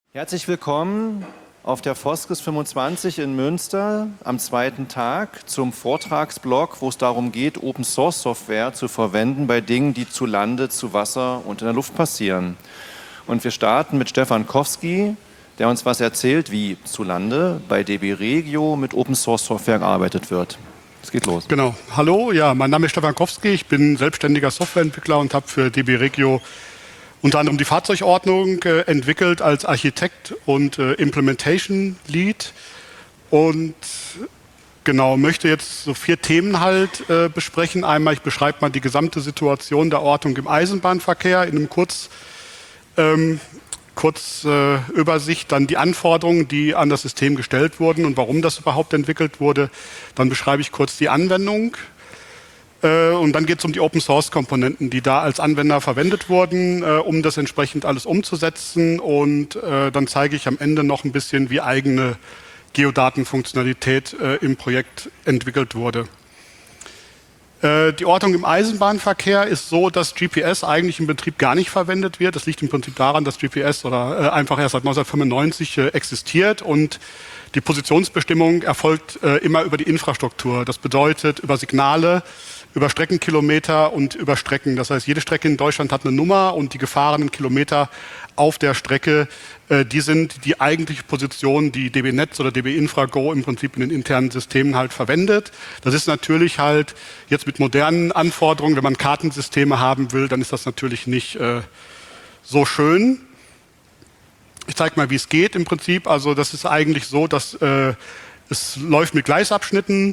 Herzlich willkommen auf der Foskes 25 in Münster am zweiten Tag zum Vortragsblock, wo es darum geht, Open-Source-Software zu verwenden bei Dingen, die zu Lande, zu Wasser und in der Luft passieren. Und wir starten mit Stefan Kowski, der uns was erzählt, wie zu Lande bei DB Regio mit Open-Source-Software gearbeitet wird. Es geht los. Genau. Hallo, ja, mein Name ist Stefan Kowski, ich bin selbstständiger Softwareentwickler und habe für DB Regio unter anderem die Fahrzeugordnung entwickelt als Architekt und Implementation Lead und genau, möchte jetzt so 4 Themen halt besprechen. Einmal, ich beschreibe mal die gesamte Situation der Ortung im Eisenbahnverkehr in einem Kurzübersicht, dann die Anforderungen, die an das System gestellt wurden und warum das überhaupt entwickelt wurde. Dann beschreibe ich kurz die Anwendung. Und dann geht es um die Open-Source-Komponenten, die da als Anwender verwendet wurden, um das entsprechend alles umzusetzen. Und dann zeige ich am Ende noch ein bisschen, wie eigene Geodatenfunktionalität im Projekt entwickelt wurde. Die Ortung im Eisenbahnverkehr ist so, dass GPS eigentlich im Betrieb gar nicht verwendet wird. Das liegt im Prinzip daran, dass GPS einfach erst seit 1995 existiert und die Positionsbestimmung erfolgt immer über die Infrastruktur. Das bedeutet über Signale, über Streckenkilometer und über Strecken. Das heißt, jede Strecke in Deutschland hat eine Nummer und die gefahrenen Kilometer auf der Strecke, die sind die eigentliche Position, die DB Netz oder DB Infrago im Prinzip in den internen Systemen halt verwendet. Das ist natürlich halt jetzt mit modernen Anforderungen, wenn man Kartensysteme haben will, dann ist das natürlich nicht so schön. Ich zeige mal, wie es geht im Prinzip. Also das ist eigentlich so, dass es läuft mit Gleisabschnitten.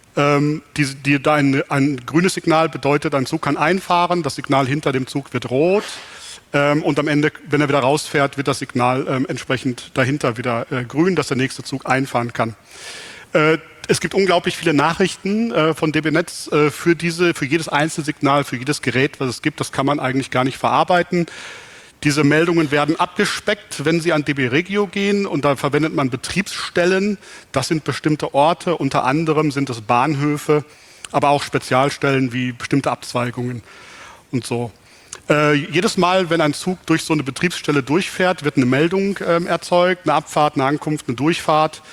Ein grünes Signal bedeutet, ein Zug kann einfahren, das Signal hinter dem Zug wird rot und am Ende, wenn er wieder rausfährt, wird das Signal entsprechend dahinter wieder grün, dass der nächste Zug einfahren kann. Es gibt unglaublich viele Nachrichten von DB Netz für jedes einzelne Signal, für jedes Gerät, was es gibt. Das kann man eigentlich gar nicht verarbeiten. Diese Meldungen werden abgespeckt, wenn Sie an DB Regio gehen und da verwendet man Betriebsstellen. Das sind bestimmte Orte, unter anderem sind es Bahnhöfe, aber auch Spezialstellen wie bestimmte Abzweigungen und so. Jedes Mal, wenn ein Zug durch so eine Betriebsstelle durchfährt, wird eine Meldung erzeugt, eine Abfahrt, eine Ankunft, eine Durchfahrt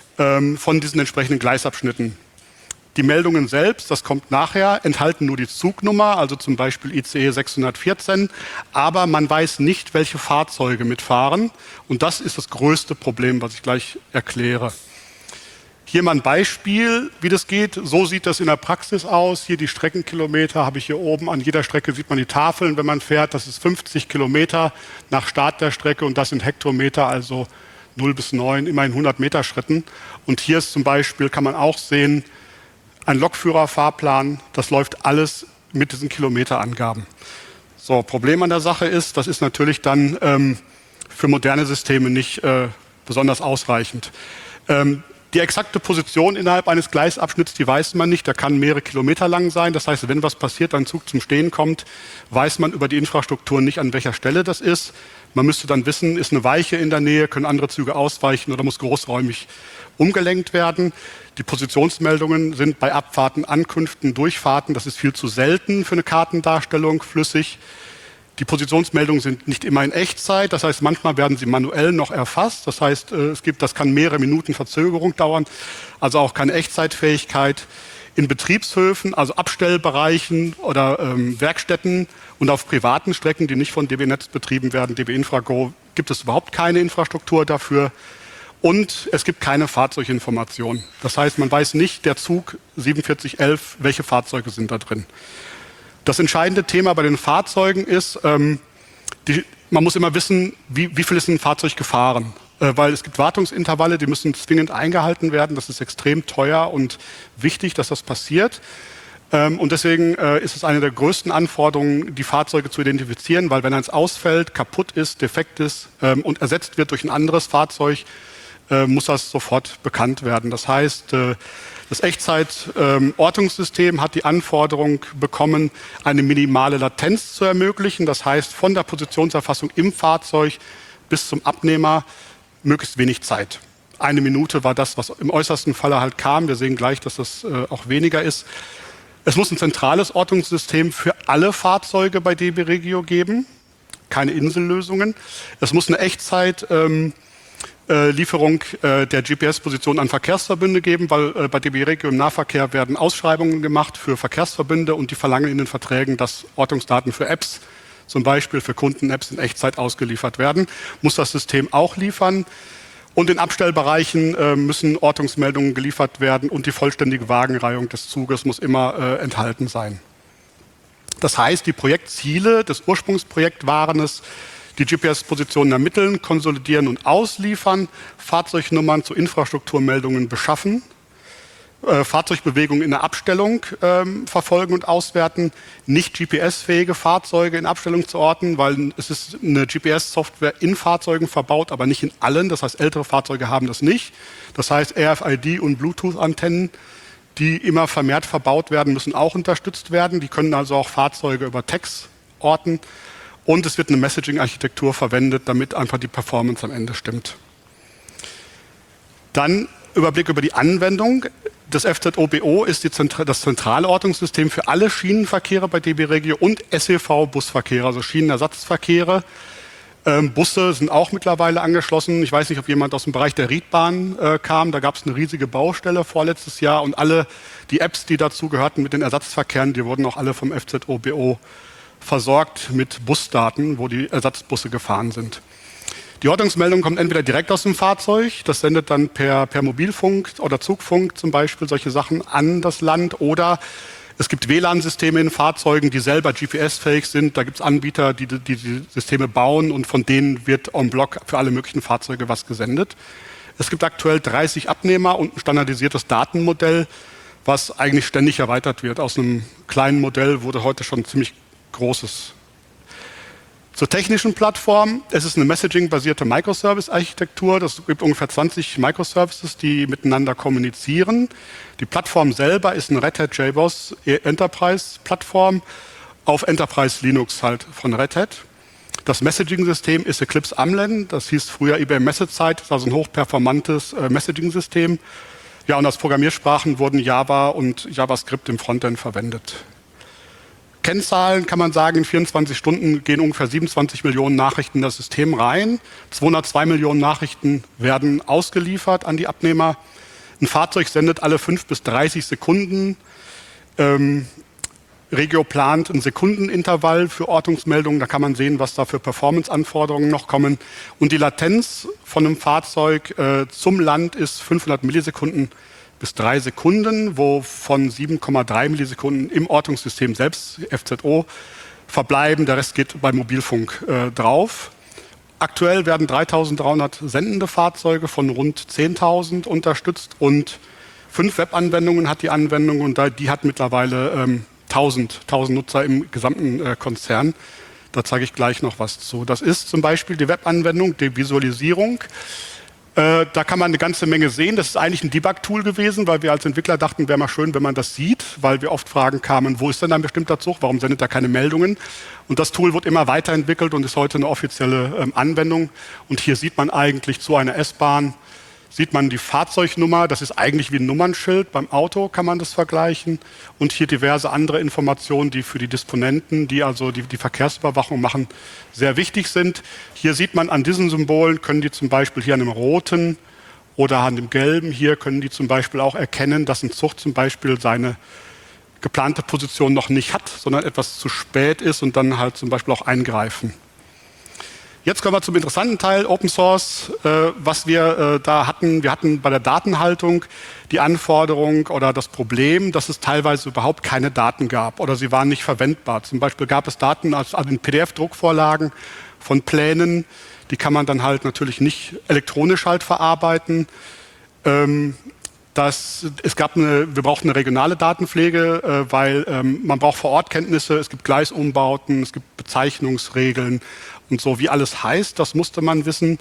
von diesen entsprechenden Gleisabschnitten. Die Meldungen selbst, das kommt nachher, enthalten nur die Zugnummer, also zum Beispiel ICE 614, aber man weiß nicht, welche Fahrzeuge mitfahren und das ist das größte Problem, was ich gleich erkläre. Hier mal ein Beispiel, wie das geht. So sieht das in der Praxis aus. Hier die Streckenkilometer habe ich hier oben. An jeder Strecke sieht man die Tafeln, wenn man fährt. Das ist 50 Kilometer nach Start der Strecke und das sind Hektometer, also 0 bis 9, immerhin 100 Meter Schritten. Und hier ist zum Beispiel, kann man auch sehen, ein Lokführerfahrplan, das läuft alles mit diesen Kilometerangaben. So, Problem an der Sache ist, das ist natürlich dann für moderne Systeme nicht besonders ausreichend. Die exakte Position innerhalb eines Gleisabschnitts, die weiß man nicht, der kann mehrere Kilometer lang sein. Das heißt, wenn was passiert, ein Zug zum Stehen kommt, weiß man über die Infrastruktur nicht, an welcher Stelle das ist. Man müsste dann wissen, ist eine Weiche in der Nähe, können andere Züge ausweichen oder muss großräumig umgelenkt werden. Die Positionsmeldungen sind bei Abfahrten, Ankünften, Durchfahrten, das ist viel zu selten für eine Kartendarstellung flüssig. Die Positionsmeldungen sind nicht immer in Echtzeit, das heißt, manchmal werden sie manuell noch erfasst. Das heißt, das kann mehrere Minuten Verzögerung dauern, also auch keine Echtzeitfähigkeit. In Betriebshöfen, also Abstellbereichen oder Werkstätten und auf privaten Strecken, die nicht von DB Netz betrieben werden, DB Infrago, gibt es überhaupt keine Infrastruktur dafür. Und es gibt keine Fahrzeuginformation. Das heißt, man weiß nicht, der Zug 4711, welche Fahrzeuge sind da drin. Das entscheidende Thema bei den Fahrzeugen ist, man muss immer wissen, wie viel ist ein Fahrzeug gefahren. Weil es gibt Wartungsintervalle, die müssen zwingend eingehalten werden. Das ist extrem teuer und wichtig, dass das passiert. Und deswegen ist es eine der größten Anforderungen, die Fahrzeuge zu identifizieren, weil wenn eins ausfällt, kaputt ist, defekt ist und ersetzt wird durch ein anderes Fahrzeug, muss das sofort bekannt werden. Das heißt, das Echtzeit-Ortungssystem hat die Anforderung bekommen, eine minimale Latenz zu ermöglichen. Das heißt, von der Positionserfassung im Fahrzeug bis zum Abnehmer möglichst wenig Zeit. 1 Minute war das, was im äußersten Falle halt kam. Wir sehen gleich, dass das auch weniger ist. Es muss ein zentrales Ortungssystem für alle Fahrzeuge bei DB Regio geben. keine Insellösungen. Es muss eine Echtzeit-Lieferung der GPS-Position an Verkehrsverbünde geben, weil bei DB Regio im Nahverkehr werden Ausschreibungen gemacht für Verkehrsverbünde und die verlangen in den Verträgen, dass Ortungsdaten für Apps, zum Beispiel für Kunden-Apps in Echtzeit ausgeliefert werden. Muss das System auch liefern. Und in Abstellbereichen müssen Ortungsmeldungen geliefert werden und die vollständige Wagenreihung des Zuges muss immer enthalten sein. Das heißt, die Projektziele des Ursprungsprojekts waren es, die GPS-Positionen ermitteln, konsolidieren und ausliefern, Fahrzeugnummern zu Infrastrukturmeldungen beschaffen, Fahrzeugbewegungen in der Abstellung verfolgen und auswerten, nicht GPS-fähige Fahrzeuge in Abstellung zu orten, weil es ist eine GPS-Software in Fahrzeugen verbaut, aber nicht in allen. Das heißt, ältere Fahrzeuge haben das nicht. Das heißt, RFID und Bluetooth-Antennen, die immer vermehrt verbaut werden, müssen auch unterstützt werden. Die können also auch Fahrzeuge über Tags orten. Und es wird eine Messaging-Architektur verwendet, damit einfach die Performance am Ende stimmt. Dann Überblick über die Anwendung. Das FZOBO ist das zentrale Ortungssystem für alle Schienenverkehre bei DB Regio und SEV-Busverkehre, also Schienenersatzverkehre. Busse sind auch mittlerweile angeschlossen. Ich weiß nicht, ob jemand aus dem Bereich der Riedbahn kam. Da gab es eine riesige Baustelle vorletztes Jahr und alle die Apps, die dazu gehörten mit den Ersatzverkehren, die wurden auch alle vom FZOBO versorgt mit Busdaten, wo die Ersatzbusse gefahren sind. Die Ortungsmeldung kommt entweder direkt aus dem Fahrzeug, das sendet dann per Mobilfunk oder Zugfunk zum Beispiel solche Sachen an das Land, oder es gibt WLAN-Systeme in Fahrzeugen, die selber GPS-fähig sind. Da gibt es Anbieter, die die Systeme bauen und von denen wird en bloc für alle möglichen Fahrzeuge was gesendet. Es gibt aktuell 30 Abnehmer und ein standardisiertes Datenmodell, was eigentlich ständig erweitert wird. Aus einem kleinen Modell wurde heute schon ziemlich großes. Zur technischen Plattform. Es ist eine Messaging-basierte Microservice-Architektur. Das gibt ungefähr 20 Microservices, die miteinander kommunizieren. Die Plattform selber ist eine Red Hat JBoss Enterprise-Plattform auf Enterprise Linux halt von Red Hat. Das Messaging-System ist Eclipse Amlen. Das hieß früher IBM Messagezeit. Das ist also ein hochperformantes Messaging-System. Ja, und als Programmiersprachen wurden Java und JavaScript im Frontend verwendet. Kennzahlen kann man sagen, in 24 Stunden gehen ungefähr 27 Millionen Nachrichten in das System rein. 202 Millionen Nachrichten werden ausgeliefert an die Abnehmer. Ein Fahrzeug sendet alle 5 bis 30 Sekunden. Regio plant ein Sekundenintervall für Ortungsmeldungen. Da kann man sehen, was da für Performance-Anforderungen noch kommen. Und die Latenz von einem Fahrzeug zum Land ist 500 Millisekunden bis 3 Sekunden, wovon 7,3 Millisekunden im Ortungssystem selbst, FZO, verbleiben. Der Rest geht bei Mobilfunk drauf. Aktuell werden 3.300 sendende Fahrzeuge von rund 10.000 unterstützt und 5 Webanwendungen hat die Anwendung und die hat mittlerweile 1.000 Nutzer im gesamten Konzern. Da zeige ich gleich noch was zu. Das ist zum Beispiel die Webanwendung, die Visualisierung. Da kann man eine ganze Menge sehen. Das ist eigentlich ein Debug-Tool gewesen, weil wir als Entwickler dachten, wäre mal schön, wenn man das sieht, weil wir oft Fragen kamen, wo ist denn ein bestimmter Zug, warum sendet er keine Meldungen? Und das Tool wird immer weiterentwickelt und ist heute eine offizielle Anwendung. Und hier sieht man eigentlich zu einer S-Bahn, sieht man die Fahrzeugnummer, das ist eigentlich wie ein Nummernschild, beim Auto kann man das vergleichen. Und hier diverse andere Informationen, die für die Disponenten, die also die Verkehrsüberwachung machen, sehr wichtig sind. Hier sieht man an diesen Symbolen, können die zum Beispiel hier an dem roten oder an dem gelben, hier können die zum Beispiel auch erkennen, dass ein Zug zum Beispiel seine geplante Position noch nicht hat, sondern etwas zu spät ist und dann halt zum Beispiel auch eingreifen. Jetzt kommen wir zum interessanten Teil, Open Source, was wir da hatten. Wir hatten bei der Datenhaltung die Anforderung oder das Problem, dass es teilweise überhaupt keine Daten gab oder sie waren nicht verwendbar. Zum Beispiel gab es Daten also in PDF-Druckvorlagen von Plänen, die kann man dann halt natürlich nicht elektronisch halt verarbeiten. Wir brauchten eine regionale Datenpflege, weil man braucht Vorortkenntnisse, es gibt Gleisumbauten, es gibt Bezeichnungsregeln und so, wie alles heißt, das musste man wissen.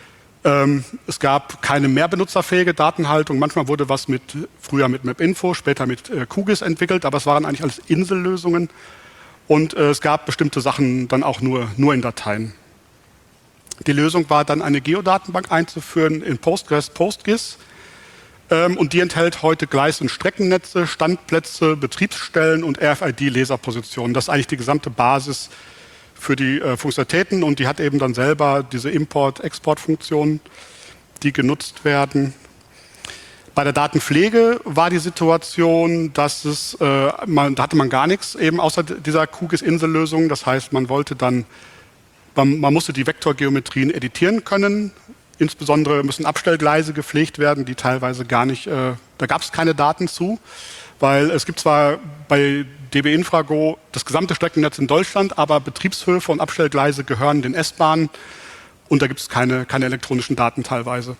Es gab keine mehr benutzerfähige Datenhaltung. Manchmal wurde was früher mit MapInfo, später mit QGIS entwickelt, aber es waren eigentlich alles Insellösungen. Und es gab bestimmte Sachen dann auch nur in Die Lösung war dann eine Geodatenbank einzuführen in PostGIS. Und die enthält heute Gleis- und Streckennetze, Standplätze, Betriebsstellen und RFID-Laserpositionen. Das ist eigentlich die gesamte Basis für die Funktionalitäten und die hat eben dann selber diese Import-Export-Funktionen, die genutzt werden. Bei der Datenpflege war die Situation, dass da hatte man gar nichts eben außer dieser QGIS-Insellösung. Das heißt, man musste die Vektorgeometrien editieren können. Insbesondere müssen Abstellgleise gepflegt werden, die teilweise gar nicht, da gab es keine Daten zu, weil es gibt zwar bei DB Infrago das gesamte Streckennetz in Deutschland, aber Betriebshöfe und Abstellgleise gehören den S-Bahnen und da gibt es keine elektronischen Daten teilweise.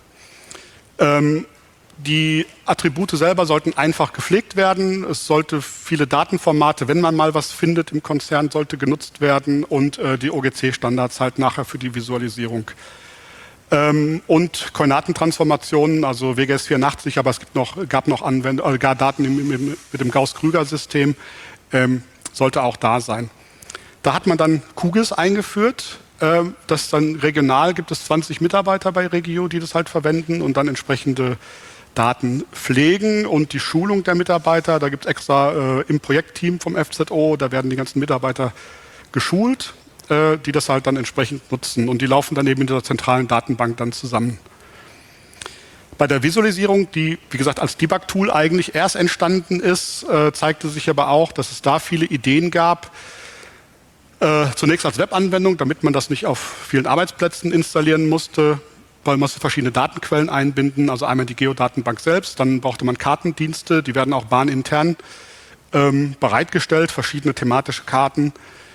Die Attribute selber sollten einfach gepflegt werden. Es sollte viele Datenformate, wenn man mal was findet im Konzern, sollte genutzt werden und die OGC-Standards halt nachher für die Visualisierung. Und Koordinatentransformationen, also WGS 84, aber es gab noch gar Daten mit dem Gauss-Krüger-System, sollte auch da sein. Da hat man dann QGIS eingeführt. Das dann regional gibt es 20 Mitarbeiter bei Regio, die das halt verwenden und dann entsprechende Daten pflegen und die Schulung der Mitarbeiter. Da gibt es extra im Projektteam vom FZO, da werden die ganzen Mitarbeiter geschult, die das halt dann entsprechend nutzen und die laufen dann eben in dieser zentralen Datenbank dann zusammen. Bei der Visualisierung, die wie gesagt als Debug-Tool eigentlich erst entstanden ist, zeigte sich aber auch, dass es da viele Ideen gab. Zunächst als Webanwendung, damit man das nicht auf vielen Arbeitsplätzen installieren musste, weil man verschiedene Datenquellen einbinden, also einmal die Geodatenbank selbst, dann brauchte man Kartendienste, die werden auch bahnintern bereitgestellt, verschiedene thematische Karten.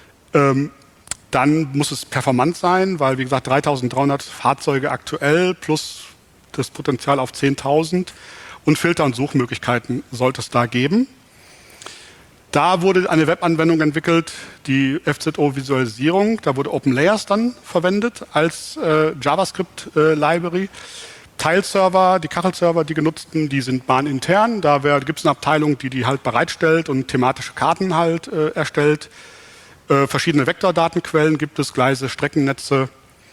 Dann muss es performant sein, weil wie gesagt 3.300 Fahrzeuge aktuell plus das Potenzial auf 10.000 und Filter- und Suchmöglichkeiten sollte es da geben. Da wurde eine Webanwendung entwickelt, die FZO-Visualisierung. Da wurde OpenLayers dann verwendet als JavaScript-Library. Teilserver, die Kachelserver, die genutzten, die sind bahnintern. Da gibt es eine Abteilung, die halt bereitstellt und thematische Karten halt erstellt. Verschiedene Vektordatenquellen gibt es, Gleise, Streckennetze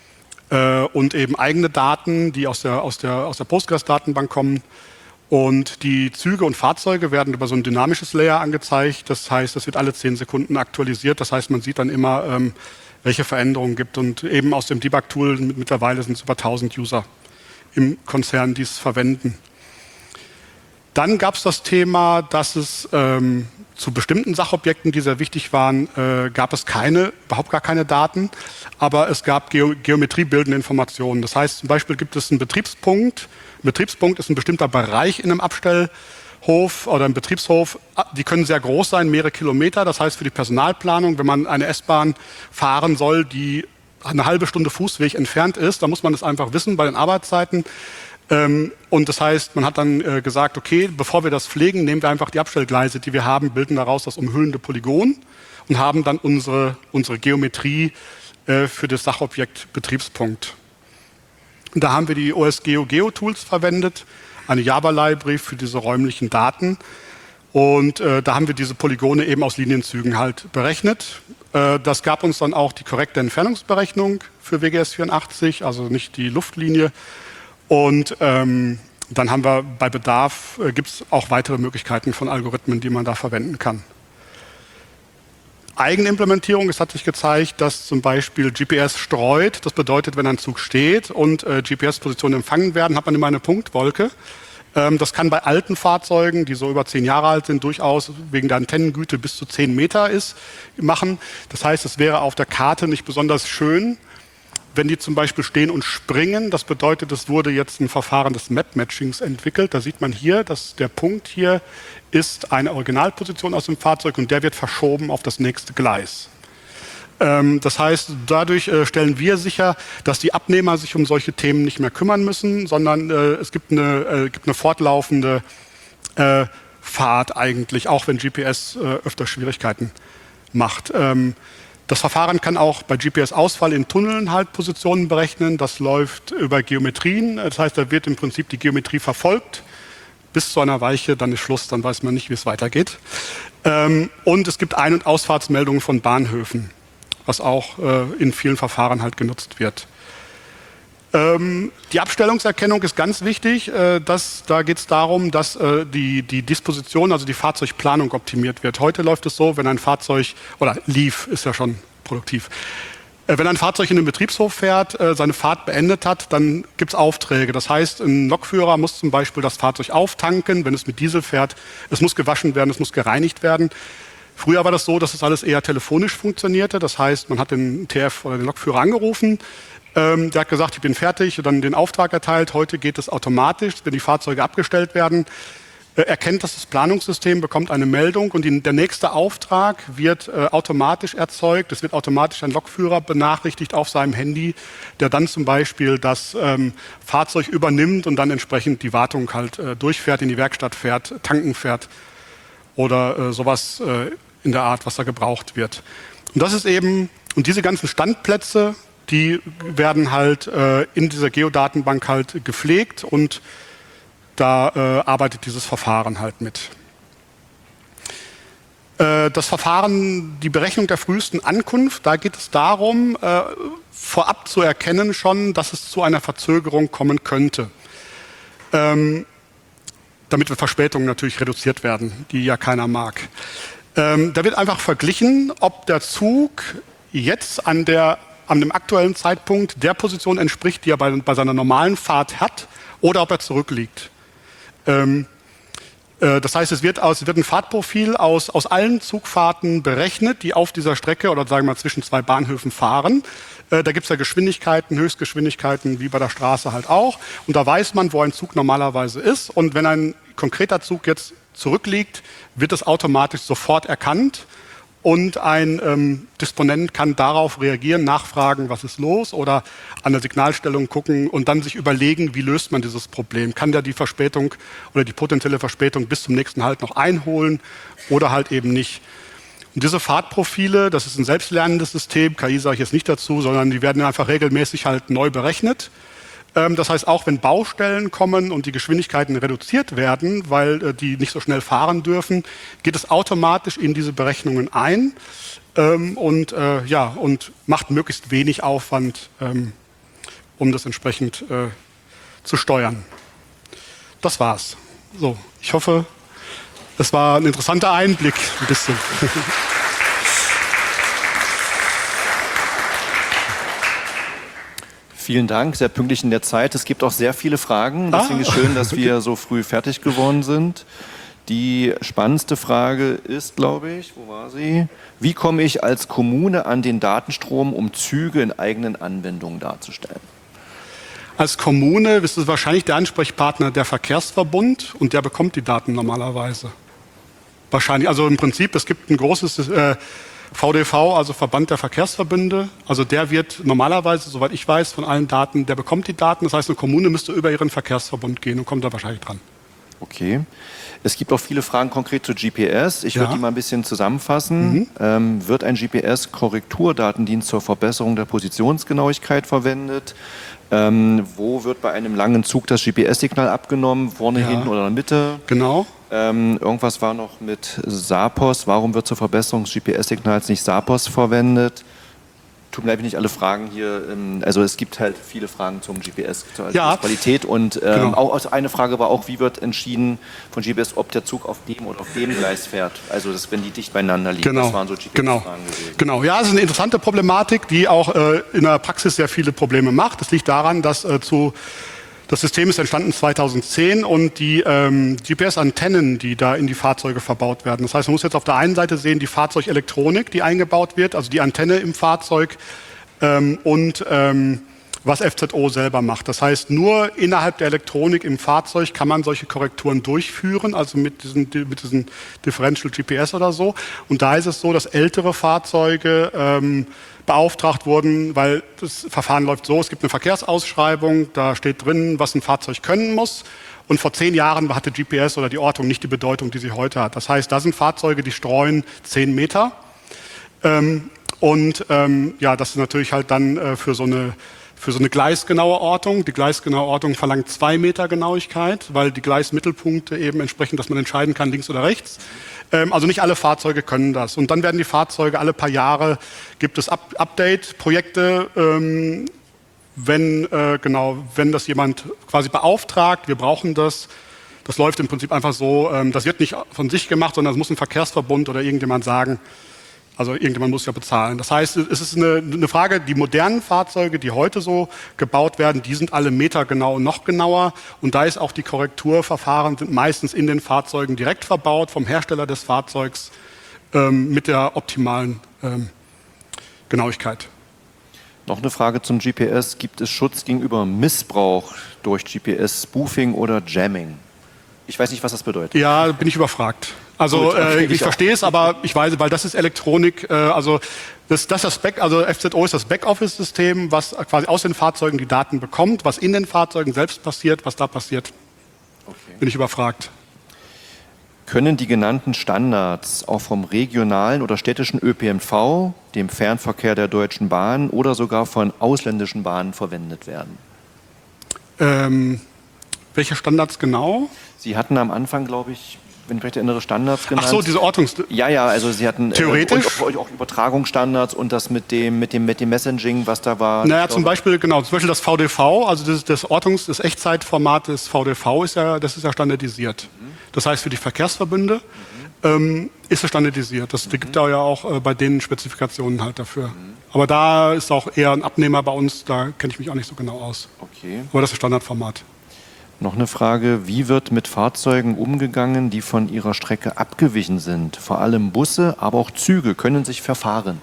und eben eigene Daten, die aus der Postgres-Datenbank kommen. Und die Züge und Fahrzeuge werden über so ein dynamisches Layer angezeigt. Das heißt, es wird alle 10 Sekunden aktualisiert. Das heißt, man sieht dann immer, welche Veränderungen gibt. Und eben aus dem Debug-Tool mittlerweile sind es über 1000 User im Konzern, die es verwenden. Dann gab es das Thema, dass es zu bestimmten Sachobjekten, die sehr wichtig waren, gab es überhaupt gar keine Daten. Aber es gab geometriebildende Informationen. Das heißt, zum Beispiel gibt es einen Betriebspunkt. Ein Betriebspunkt ist ein bestimmter Bereich in einem Abstellhof oder einem Betriebshof. Die können sehr groß sein, mehrere Kilometer. Das heißt, für die Personalplanung, wenn man eine S-Bahn fahren soll, die eine halbe Stunde Fußweg entfernt ist, dann muss man das einfach wissen bei den Arbeitszeiten. Und das heißt, man hat dann gesagt, okay, bevor wir das pflegen, nehmen wir einfach die Abstellgleise, die wir haben, bilden daraus das umhüllende Polygon und haben dann unsere Geometrie für das Sachobjekt Betriebspunkt. Und da haben wir die OSGeo-Geo-Tools verwendet, eine Java-Library für diese räumlichen Daten. Und da haben wir diese Polygone eben aus Linienzügen halt berechnet. Das gab uns dann auch die korrekte Entfernungsberechnung für WGS 84, also nicht die Luftlinie. Und dann haben wir bei Bedarf, gibt es auch weitere Möglichkeiten von Algorithmen, die man da verwenden kann. Eigenimplementierung, es hat sich gezeigt, dass zum Beispiel GPS streut. Das bedeutet, wenn ein Zug steht und GPS-Positionen empfangen werden, hat man immer eine Punktwolke. Das kann bei alten Fahrzeugen, die so über 10 Jahre alt sind, durchaus wegen der Antennengüte bis zu 10 Meter machen. Das heißt, es wäre auf der Karte nicht besonders schön, wenn die zum Beispiel stehen und springen. Das bedeutet, es wurde jetzt ein Verfahren des Map-Matchings entwickelt. Da sieht man hier, dass der Punkt hier ist eine Originalposition aus dem Fahrzeug und der wird verschoben auf das nächste Gleis. Das heißt, dadurch stellen wir sicher, dass die Abnehmer sich um solche Themen nicht mehr kümmern müssen, sondern es gibt eine fortlaufende Fahrt eigentlich, auch wenn GPS öfter Schwierigkeiten macht. Das Verfahren kann auch bei GPS-Ausfall in Tunneln halt Positionen berechnen. Das läuft über Geometrien. Das heißt, da wird im Prinzip die Geometrie verfolgt bis zu einer Weiche, dann ist Schluss, dann weiß man nicht, wie es weitergeht. Und es gibt Ein- und Ausfahrtsmeldungen von Bahnhöfen, was auch in vielen Verfahren halt genutzt wird. Die Abstellungserkennung ist ganz wichtig. Da geht es darum, dass die Disposition, also die Fahrzeugplanung optimiert wird. Heute läuft es so, wenn ein Fahrzeug, oder lief, ist ja schon produktiv. Wenn ein Fahrzeug in den Betriebshof fährt, seine Fahrt beendet hat, dann gibt es Aufträge. Das heißt, ein Lokführer muss zum Beispiel das Fahrzeug auftanken, wenn es mit Diesel fährt. Es muss gewaschen werden, es muss gereinigt werden. Früher war das so, dass das alles eher telefonisch funktionierte. Das heißt, man hat den TF oder den Lokführer angerufen. Der hat gesagt, ich bin fertig und dann den Auftrag erteilt. Heute geht es automatisch, wenn die Fahrzeuge abgestellt werden. Erkennt das Planungssystem, bekommt eine Meldung und der nächste Auftrag wird automatisch erzeugt. Es wird automatisch ein Lokführer benachrichtigt auf seinem Handy, der dann zum Beispiel das Fahrzeug übernimmt und dann entsprechend die Wartung halt durchfährt, in die Werkstatt fährt, tanken fährt oder sowas in der Art, was da gebraucht wird. Und das ist eben, und diese ganzen Standplätze, die werden halt in dieser Geodatenbank halt gepflegt und da arbeitet dieses Verfahren halt mit. Das Verfahren, die Berechnung der frühesten Ankunft, da geht es darum, vorab zu erkennen schon, dass es zu einer Verzögerung kommen könnte. Damit Verspätungen natürlich reduziert werden, die ja keiner mag. Da wird einfach verglichen, ob der Zug jetzt an dem aktuellen Zeitpunkt der Position entspricht, die er bei seiner normalen Fahrt hat, oder ob er zurückliegt. Das heißt, es wird ein Fahrtprofil aus allen Zugfahrten berechnet, die auf dieser Strecke oder sagen wir mal zwischen zwei Bahnhöfen fahren. Da gibt es ja Geschwindigkeiten, Höchstgeschwindigkeiten, wie bei der Straße halt auch. Und da weiß man, wo ein Zug normalerweise ist. Und wenn ein konkreter Zug jetzt zurückliegt, wird es automatisch sofort erkannt. Und ein Disponent kann darauf reagieren, nachfragen, was ist los, oder an der Signalstellung gucken und dann sich überlegen, wie löst man dieses Problem. Kann der die Verspätung oder die potenzielle Verspätung bis zum nächsten Halt noch einholen oder halt eben nicht. Und diese Fahrtprofile, das ist ein selbstlernendes System, KI sage ich jetzt nicht dazu, sondern die werden einfach regelmäßig halt neu berechnet. Das heißt, auch wenn Baustellen kommen und die Geschwindigkeiten reduziert werden, weil die nicht so schnell fahren dürfen, geht es automatisch in diese Berechnungen ein und macht möglichst wenig Aufwand, um das entsprechend zu steuern. Das war's. So, ich hoffe, es war ein interessanter Einblick, ein bisschen. Vielen Dank, sehr pünktlich in der Zeit. Es gibt auch sehr viele Fragen, deswegen ist es schön, dass wir so früh fertig geworden sind. Die spannendste Frage ist, glaube ich, wo war sie? Wie komme ich als Kommune an den Datenstrom, um Züge in eigenen Anwendungen darzustellen? Als Kommune ist es wahrscheinlich der Ansprechpartner der Verkehrsverbund und der bekommt die Daten normalerweise. Wahrscheinlich, also im Prinzip, es gibt ein großes VDV, also Verband der Verkehrsverbünde, also der wird normalerweise, soweit ich weiß, von allen Daten, der bekommt die Daten. Das heißt, eine Kommune müsste über ihren Verkehrsverbund gehen und kommt da wahrscheinlich dran. Okay. Es gibt auch viele Fragen konkret zu GPS. Ich würde die mal ein bisschen zusammenfassen. Wird ein GPS-Korrekturdatendienst zur Verbesserung der Positionsgenauigkeit verwendet? Wo wird bei einem langen Zug das GPS-Signal abgenommen? Vorne, hinten oder in der Mitte? Genau. Irgendwas war noch mit SAPOS. Warum wird zur Verbesserung des GPS-Signals nicht SAPOS verwendet? Tut mir leid, nicht alle Fragen hier. Also es gibt halt viele Fragen zum GPS, zur Qualität. Und auch eine Frage war auch, wie wird entschieden von GPS, ob der Zug auf dem oder auf dem Gleis fährt? Also wenn die dicht beieinander liegen. Das waren so GPS-Fragen gewesen. Genau, ja, das ist eine interessante Problematik, die auch in der Praxis sehr viele Probleme macht. Das liegt daran, dass das System ist entstanden 2010 und die GPS-Antennen, die da in die Fahrzeuge verbaut werden. Das heißt, man muss jetzt auf der einen Seite sehen, die Fahrzeugelektronik, die eingebaut wird, also die Antenne im Fahrzeug und was FZO selber macht. Das heißt, nur innerhalb der Elektronik im Fahrzeug kann man solche Korrekturen durchführen, also mit diesen Differential GPS oder so. Und da ist es so, dass ältere Fahrzeuge beauftragt wurden, weil das Verfahren läuft so, es gibt eine Verkehrsausschreibung, da steht drin, was ein Fahrzeug können muss. Und vor 10 Jahren hatte GPS oder die Ortung nicht die Bedeutung, die sie heute hat. Das heißt, da sind Fahrzeuge, die streuen 10 Meter. Das ist natürlich halt dann für so eine gleisgenaue Ortung. Die gleisgenaue Ortung verlangt 2 Meter Genauigkeit, weil die Gleismittelpunkte eben entsprechen, dass man entscheiden kann, links oder rechts. Also nicht alle Fahrzeuge können das. Und dann werden die Fahrzeuge alle paar Jahre, gibt es Update-Projekte, wenn das jemand quasi beauftragt, wir brauchen das. Das läuft im Prinzip einfach so, das wird nicht von sich gemacht, sondern es muss ein Verkehrsverbund oder irgendjemand sagen, Also irgendjemand muss ja bezahlen. Das heißt, es ist eine Frage, die modernen Fahrzeuge, die heute so gebaut werden, die sind alle metergenau und noch genauer. Und da ist auch die Korrekturverfahren sind meistens in den Fahrzeugen direkt verbaut vom Hersteller des Fahrzeugs mit der optimalen Genauigkeit. Noch eine Frage zum GPS. Gibt es Schutz gegenüber Missbrauch durch GPS-Spoofing oder Jamming? Ich weiß nicht, was das bedeutet. Ja, bin ich überfragt. Also Gut, okay, ich verstehe es, aber ich weiß, weil das ist Elektronik, also FZO ist das Backoffice-System, was quasi aus den Fahrzeugen die Daten bekommt, was in den Fahrzeugen selbst passiert, was da passiert, Okay. bin ich überfragt. Können die genannten Standards auch vom regionalen oder städtischen ÖPNV, dem Fernverkehr der Deutschen Bahn oder sogar von ausländischen Bahnen verwendet werden? Welche Standards genau? Sie hatten am Anfang, glaube ich, wenn ich mich recht erinnere, Standards genannt. Ach so, diese Ja, also Sie hatten Theoretisch? und auch Übertragungsstandards und das mit dem Messaging, was da war. Naja, zum Beispiel das VDV, also das Echtzeitformat des VDV das ist ja standardisiert. Das heißt, für die Verkehrsverbünde ist es standardisiert. Das gibt da ja auch bei denen Spezifikationen halt dafür. Aber da ist auch eher ein Abnehmer bei uns, da kenne ich mich auch nicht so genau aus. Okay. Aber das ist Standardformat. Noch eine Frage, wie wird mit Fahrzeugen umgegangen, die von ihrer Strecke abgewichen sind? Vor allem Busse, aber auch Züge können sich verfahren.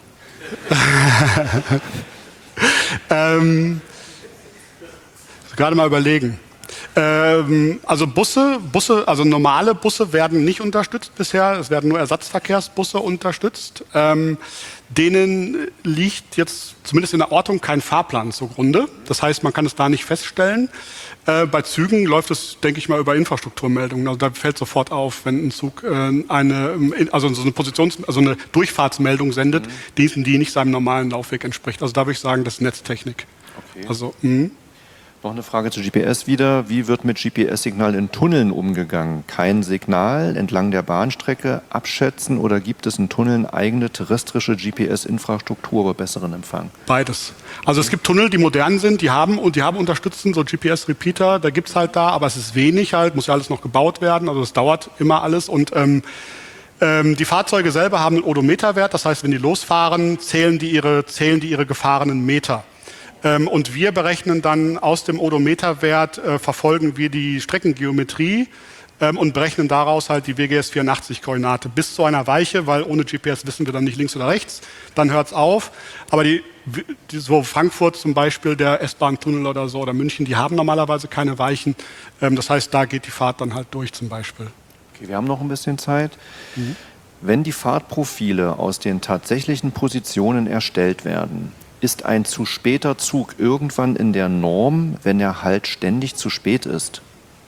Gerade mal überlegen. Also also normale Busse werden nicht unterstützt bisher. Es werden nur Ersatzverkehrsbusse unterstützt. Denen liegt jetzt zumindest in der Ortung kein Fahrplan zugrunde. Das heißt, man kann es da nicht feststellen. Bei Zügen läuft es, denke ich mal, über Infrastrukturmeldungen. Also da fällt sofort auf, wenn ein Zug eine Durchfahrtsmeldung sendet, die nicht seinem normalen Laufweg entspricht. Also da würde ich sagen, das ist Netztechnik. Okay. Also, Noch eine Frage zu GPS wieder. Wie wird mit GPS-Signal in Tunneln umgegangen? Kein Signal entlang der Bahnstrecke abschätzen oder gibt es in Tunneln eigene terrestrische GPS-Infrastruktur bei besseren Empfang? beides. Also es gibt Tunnel, die modern sind, die haben unterstützen so GPS-Repeater, da gibt es halt aber es ist wenig halt, muss ja alles noch gebaut werden, also es dauert immer alles und die Fahrzeuge selber haben einen Odometerwert, das heißt, wenn die losfahren, zählen die ihre gefahrenen Meter. Und wir berechnen dann aus dem Odometerwert, verfolgen wir die Streckengeometrie und berechnen daraus halt die WGS 84-Koordinate bis zu einer Weiche, weil ohne GPS wissen wir dann nicht links oder rechts, dann hört es auf. Aber so Frankfurt zum Beispiel, der S-Bahn-Tunnel oder so, oder München, die haben normalerweise keine Weichen. Das heißt, da geht die Fahrt dann halt durch zum Beispiel. Okay, wir haben noch ein bisschen Zeit. Wenn die Fahrtprofile aus den tatsächlichen Positionen erstellt werden, ist ein zu später Zug irgendwann in der Norm, wenn er halt ständig zu spät ist?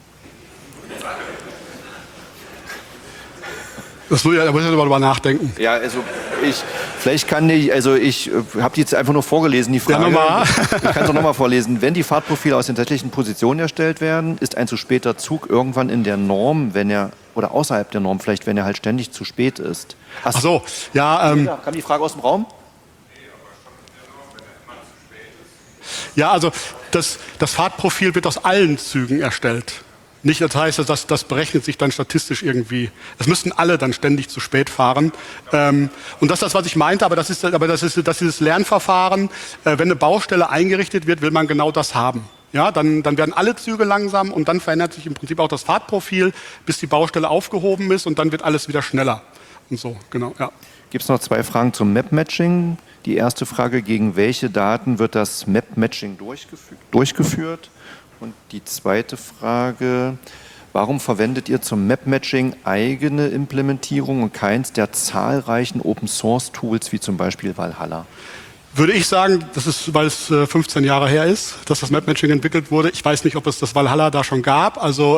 Da muss ich darüber nachdenken. Ja, also ich habe die jetzt einfach nur vorgelesen, die Frage. Ja, nochmal. Ich kann es auch nochmal vorlesen. Wenn die Fahrtprofile aus den tatsächlichen Positionen erstellt werden, ist ein zu später Zug irgendwann in der Norm, oder außerhalb der Norm vielleicht, wenn er halt ständig zu spät ist. Ach so, ja. Kam die Frage aus dem Raum? Ja, also das Fahrtprofil wird aus allen Zügen erstellt. Nicht, das heißt, das berechnet sich dann statistisch irgendwie. Es müssten alle dann ständig zu spät fahren. Und das ist das, was ich meinte, aber das ist dieses Lernverfahren. Wenn eine Baustelle eingerichtet wird, will man genau das haben. Ja, dann werden alle Züge langsam und dann verändert sich im Prinzip auch das Fahrtprofil, bis die Baustelle aufgehoben ist und dann wird alles wieder schneller. Und so, genau, ja. Gibt es noch 2 Fragen zum Map-Matching? Die erste Frage, gegen welche Daten wird das Map-Matching durchgeführt? Und die zweite Frage, warum verwendet ihr zum Map-Matching eigene Implementierung und keins der zahlreichen Open-Source-Tools wie zum Beispiel Valhalla? Würde ich sagen, das ist, weil es 15 Jahre her ist, dass das Map-Matching entwickelt wurde. Ich weiß nicht, ob es das Valhalla da schon gab. Also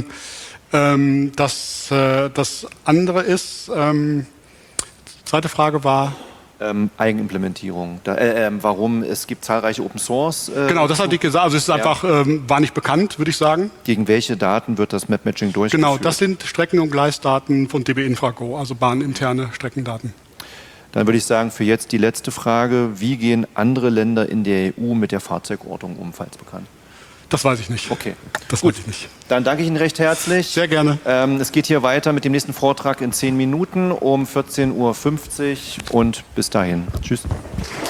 das andere ist, zweite Frage war... Eigenimplementierung. Warum? Es gibt zahlreiche Open Source. Genau, das hatte ich gesagt. Also es ist einfach, war nicht bekannt, würde ich sagen. Gegen welche Daten wird das Map-Matching durchgeführt? Genau, das sind Strecken- und Gleisdaten von DB Infrago, also bahninterne Streckendaten. Dann würde ich sagen, für jetzt die letzte Frage. Wie gehen andere Länder in der EU mit der Fahrzeugortung um, falls bekannt? Das weiß ich nicht. Okay. Das weiß ich nicht. Dann danke ich Ihnen recht herzlich. Sehr gerne. Es geht hier weiter mit dem nächsten Vortrag in 10 Minuten um 14:50 Uhr und bis dahin. Tschüss.